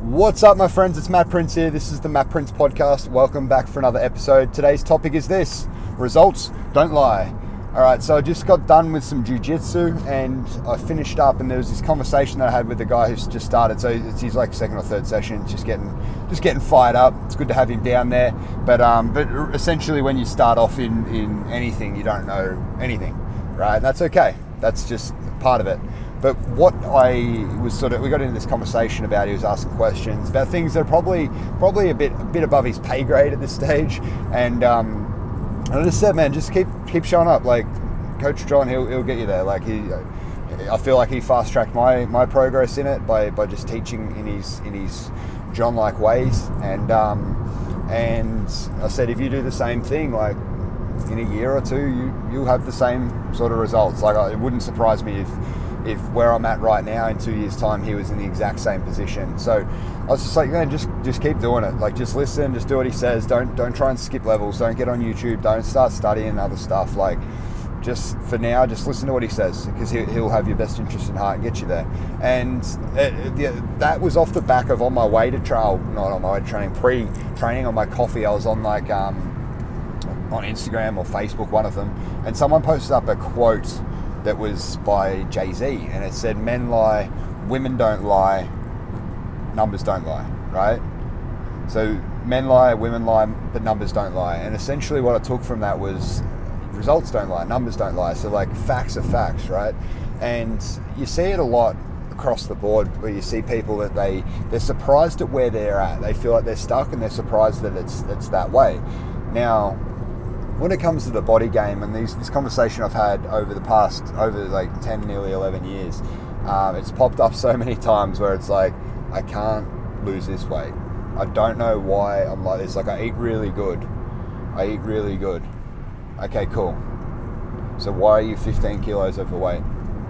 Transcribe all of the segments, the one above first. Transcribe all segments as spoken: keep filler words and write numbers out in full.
What's up, my friends? It's Matt Prince here. This is the Matt Prince Podcast. Welcome back for another episode. Today's topic is this: results don't lie. All right, so I just got done with some jiu-jitsu and I finished up, and there was this conversation that I had with the guy who's just started. So it's his like second or third session, just getting just getting fired up. It's good to have him down there. But um, but essentially, when you start off in in anything, you don't know anything, right? And that's okay. That's just part of it. But what I was sort of, we got into this conversation about, he was asking questions about things that are probably probably a bit a bit above his pay grade at this stage, and um, and I just said, man, just keep keep showing up. Like Coach John, he'll he'll get you there. Like he, I feel like he fast tracked my my progress in it by by just teaching in his in his John-like ways, and um, and I said, if you do the same thing, like in a year or two, you you'll have the same sort of results. Like it wouldn't surprise me if. if where I'm at right now in two years' time, he was in the exact same position. So I was just like, man, just just keep doing it. Like, just listen, just do what he says. Don't don't try and skip levels. Don't get on YouTube. Don't start studying other stuff. Like, just for now, just listen to what he says, because he, he'll have your best interest in heart and get you there. And it, it, that was off the back of on my way to trail, not on my way to training, pre-training on my coffee. I was on like um, on Instagram or Facebook, one of them, and someone posted up a quote that was by Jay-Z, and it said, men lie, women don't lie, numbers don't lie, right? So men lie, women lie, but numbers don't lie. And essentially what I took from that was results don't lie, numbers don't lie. So like facts are facts, right? And you see it a lot across the board where you see people that they, they're surprised at where they're at. They feel like they're stuck and they're surprised that it's it's that way. Now, when it comes to the body game, and these, this conversation I've had over the past, over like ten, nearly eleven years, um, it's popped up so many times where it's like, I can't lose this weight. I don't know why I'm like this. Like, I eat really good. I eat really good. Okay, cool. So why are you fifteen kilos overweight?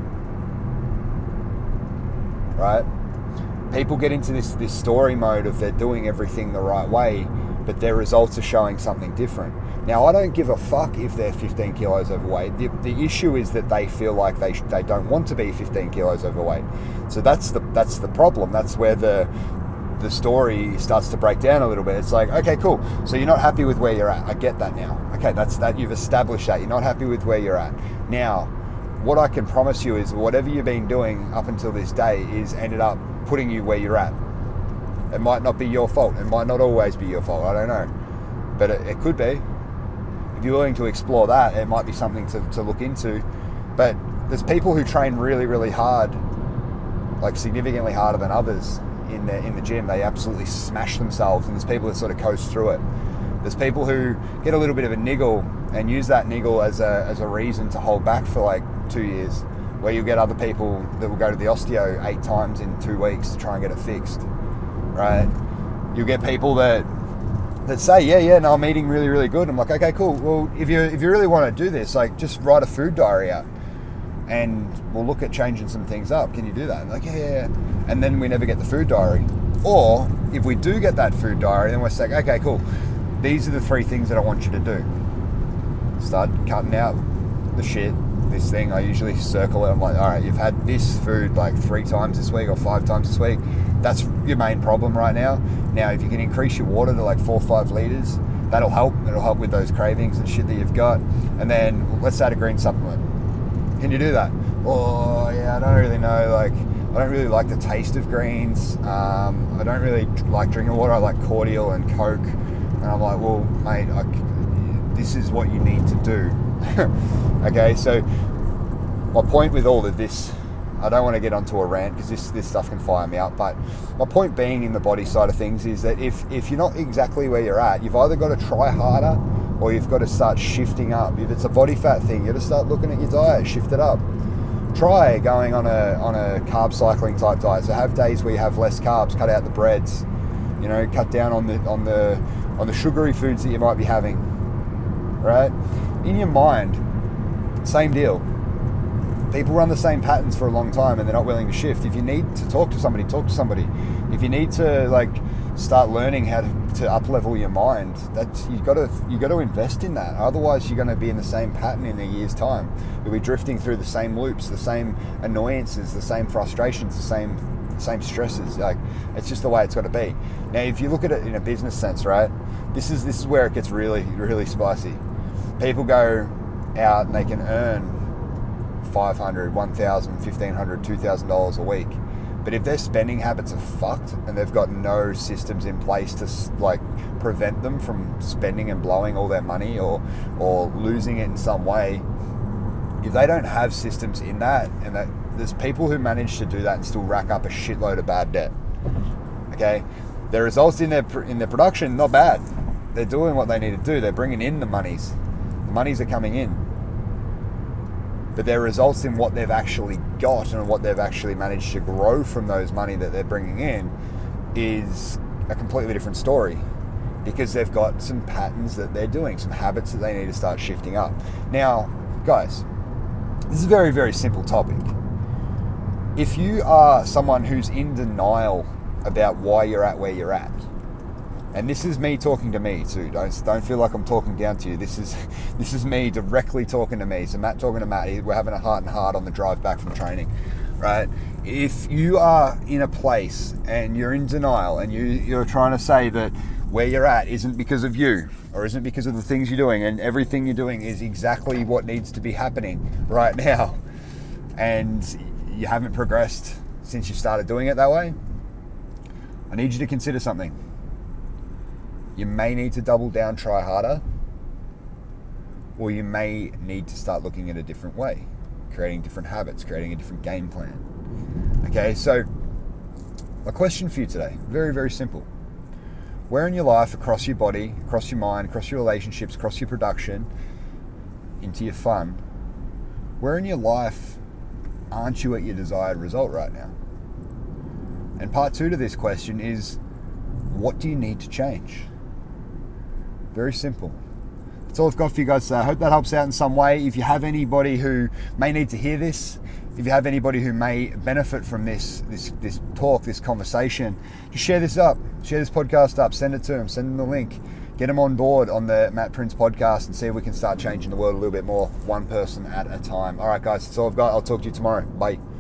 Right? People get into this, this story mode of they're doing everything the right way, but their results are showing something different. Now, I don't give a fuck if they're fifteen kilos overweight. The, the issue is that they feel like they sh- they don't want to be fifteen kilos overweight. So that's the that's the problem. That's where the the story starts to break down a little bit. It's like, okay, cool. So you're not happy with where you're at. I get that now. Okay, that's that. You've established that. You're not happy with where you're at. Now, what I can promise you is whatever you've been doing up until this day is ended up putting you where you're at. It might not be your fault. It might not always be your fault. I don't know. But it, it could be. If you're willing to explore that, it might be something to, to look into. But there's people who train really, really hard, like significantly harder than others in the, in the gym. They absolutely smash themselves, and there's people that sort of coast through it. There's people who get a little bit of a niggle and use that niggle as a, as a reason to hold back for like two years, where you'll get other people that will go to the osteo eight times in two weeks to try and get it fixed. Right? You'll get people that that say, yeah, yeah, no, I'm eating really, really good. I'm like, okay, cool. Well, if you if you really want to do this, like, just write a food diary out, and we'll look at changing some things up. Can you do that? And like, yeah, yeah, yeah. And then we never get the food diary. Or if we do get that food diary, then we're saying, okay, cool. These are the three things that I want you to do. Start cutting out the shit. This thing, I usually circle it. I'm like, all right, you've had this food like three times this week or five times this week. That's your main problem right now. Now, if you can increase your water to like four or five liters, that'll help. It'll help with those cravings and shit that you've got. And then let's add a green supplement. Can you do that? Oh, yeah, I don't really know. Like, I don't really like the taste of greens. Um, I don't really like drinking water. I like cordial and Coke. And I'm like, well, mate, I, this is what you need to do. Okay, so my point with all of this, I don't want to get onto a rant because this, this stuff can fire me up, but my point being in the body side of things is that if, if you're not exactly where you're at, you've either got to try harder or you've got to start shifting up. If it's a body fat thing, you got to start looking at your diet, shift it up. Try going on a on a carb cycling type diet. So have days where you have less carbs, cut out the breads, you know, cut down on the on the on the sugary foods that you might be having. Right? In your mind, same deal. People run the same patterns for a long time and they're not willing to shift. If you need to talk to somebody, talk to somebody. If you need to like start learning how to, to up level your mind, that's you got to you got to invest in that. Otherwise, you're going to be in the same pattern in a year's time. You'll be drifting through the same loops, the same annoyances, the same frustrations, the same same stresses. Like, It's just the way it's got to be. Now, if you look at it in a business sense, right, this is this is where it gets really, really spicy. People go out and they can earn five hundred dollars, one thousand dollars, fifteen hundred dollars, two thousand dollars a week. But if their spending habits are fucked and they've got no systems in place to like prevent them from spending and blowing all their money or or losing it in some way, if they don't have systems in that, and that there's people who manage to do that and still rack up a shitload of bad debt. Okay, their results in their in their production not bad. They're doing what they need to do. They're bringing in the monies. The monies are coming in. But their results in what they've actually got and what they've actually managed to grow from those money that they're bringing in is a completely different story, because they've got some patterns that they're doing, some habits that they need to start shifting up. Now, guys, this is a very, very simple topic. If you are someone who's in denial about why you're at where you're at, and this is me talking to me too. Don't don't feel like I'm talking down to you. This is this is me directly talking to me. So Matt talking to Matt. We're having a heart and heart on the drive back from training, right? If you are in a place and you're in denial and you you're trying to say that where you're at isn't because of you or isn't because of the things you're doing, and everything you're doing is exactly what needs to be happening right now, and you haven't progressed since you started doing it that way, I need you to consider something. You may need to double down, try harder, or you may need to start looking at a different way, creating different habits, creating a different game plan. Okay, so my question for you today, very, very simple. Where in your life, across your body, across your mind, across your relationships, across your production, into your fun, where in your life aren't you at your desired result right now? And part two to this question is, what do you need to change? Very simple. That's all I've got for you guys today. I hope that helps out in some way. If you have anybody who may need to hear this, if you have anybody who may benefit from this this this talk, this conversation, just share this up. Share this podcast up. Send it to them. Send them the link. Get them on board on the Matt Prince podcast and see if we can start changing the world a little bit more, one person at a time. All right, guys, that's all I've got. I'll talk to you tomorrow. Bye.